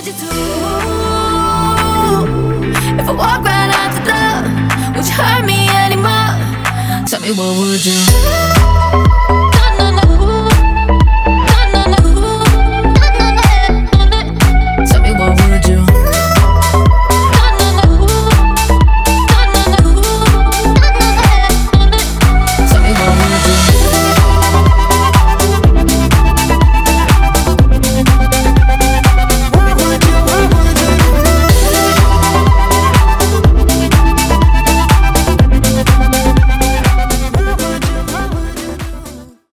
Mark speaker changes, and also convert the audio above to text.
Speaker 1: would you do? If I walk right out the door, would you hurt me anymore? Tell me what would you do?